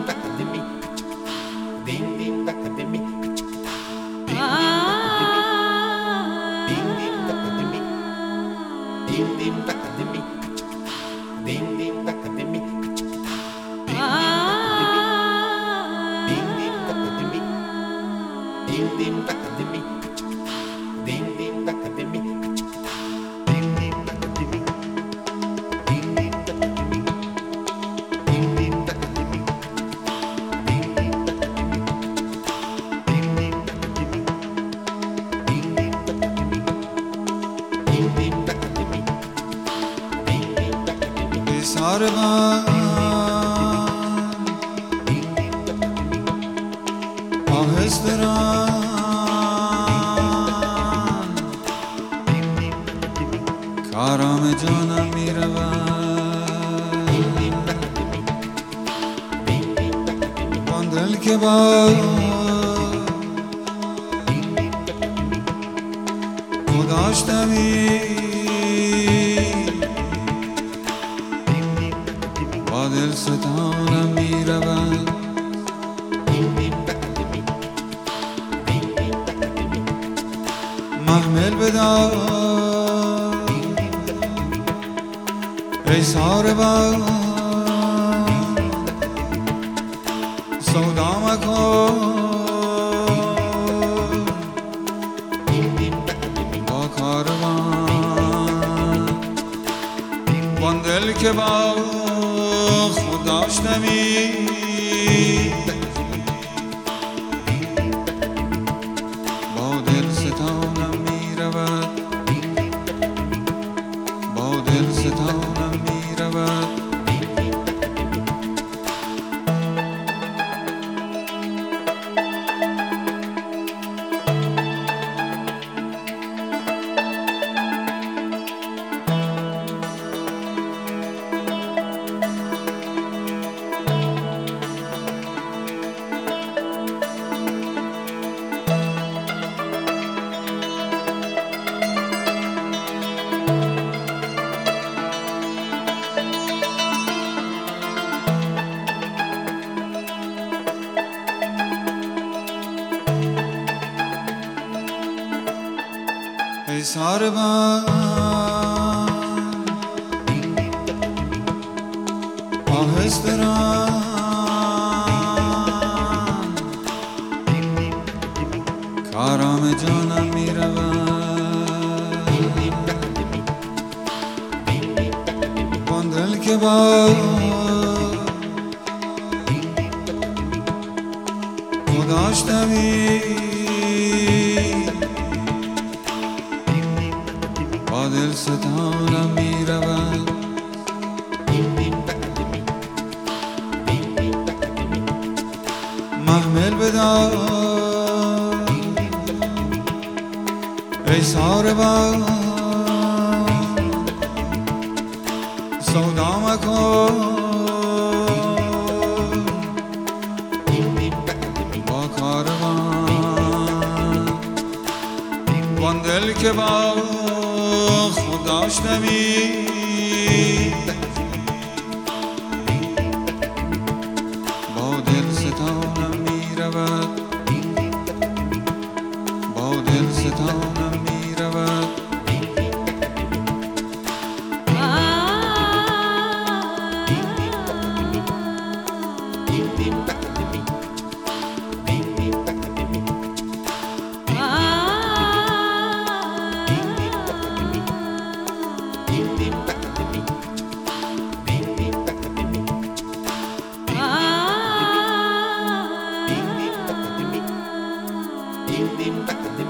ساربان آهستران کارام جانم می رود آن دل که با داشتمی با دل ستانم می رود محمل بدار ای ساربان سودا مکن با کاروان وان دل که با خود داشتمی با دل ستانم می رود با دل ستانم می رود ای ساربان آهستران کارام جانم می رود آن دل که با داشتمی با دل ستانم می رود محمل بدار ای ساربان سودا مکن با کاروان وان دل که با خود داشتمی با دل ستانم می رود با دل ستانم می رود Dim dim